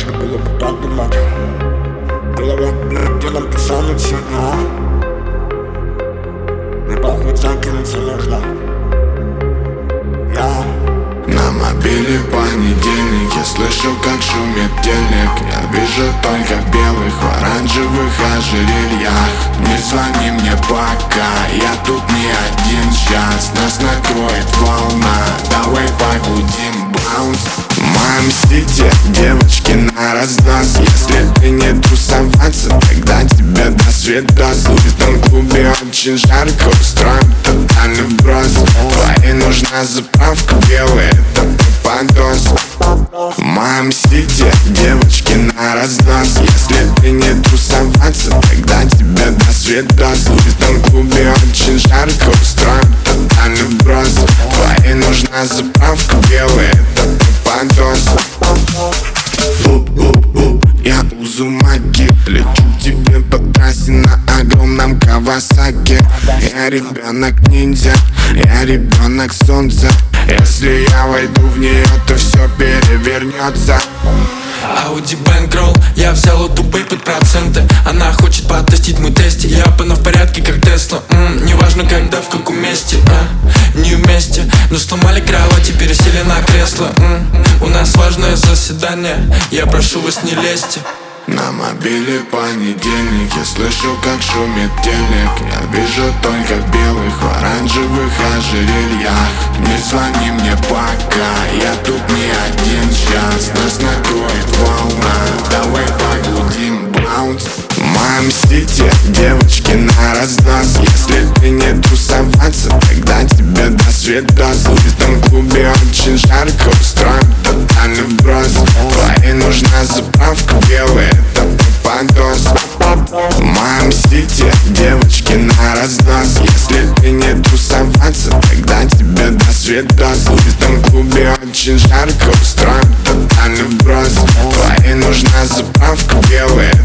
Можно было бы подумать, голова делом тянут сюда. И похуй закинуться нужно. На мобиле понедельник, я слышу, как шумит телек. Я вижу только белых в оранжевых ожерельях. Не звони мне пока, я тут не один. Сейчас нас накроет волна, давай погудим баунс. В моем сити девочки на разнос. Если ты не тусоваться, тогда тебе до свидос. В этом клубе очень жарко, устроим тотальный вброс. Твоей нужна заправка белая, это попадос. В моем сити девочки на разнос. Если ты не тусоваться, тогда тебе до свидос. В этом клубе очень жарко, устроим тотальный вброс. Твоей нужна заправка белая, это попадос. Я Узумаки, лечу тебе по трассе на огромном Кавасаки. Я ребенок ниндзя, я ребенок солнца. Если я войду в нее, то все перевернется. Audi Bankroll, я взял эту бэй под проценты. Она хочет потестить мой тесте. Я в порядке, как Тесла. Неважно когда, в каком месте, не вместе. Но сломали кровати, пересели на кресло. У нас важное заседание, я прошу вас, не лезьте. На мобиле понедельник, я слышу, как шумит телек. Я вижу только белых в оранжевых ожерельях. Не звони мне пока, я тут не один. Сейчас нас накроет волна, давай погудим баунс. В моем сити девочки на разнос. Если ты не тусоваться, тогда тебе до свидос. В этом клубе очень жарко, устроим тотальный вброс. Твоей нужна заправка белая, это попадос. В моем сити девочки на разнос. Если ты не тусоваться, тогда тебе до свидос. В этом клубе очень жарко, устроим тотальный вброс. Твоей нужна заправка белая,